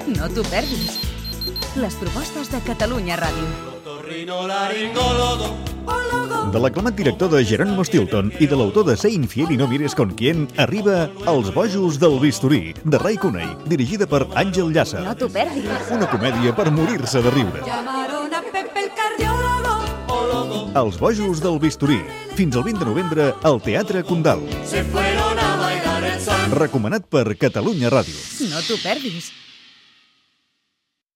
No t'ho perdis. Les propostes de Catalunya Ràdio. De l'aclamat director de Jerónimo Stilton i de l'autor de Sé infiel y no mires con quién arriba Els bojos del bisturí, de Ray Cooney, dirigida per Àngel Llàcer. No t'ho perdis. Una comèdia per morir-se de riure. Els bojos del bisturí, fins al 20 de novembre al Teatre Condal. Recomanat per Catalunya Ràdio. No t'ho perdis.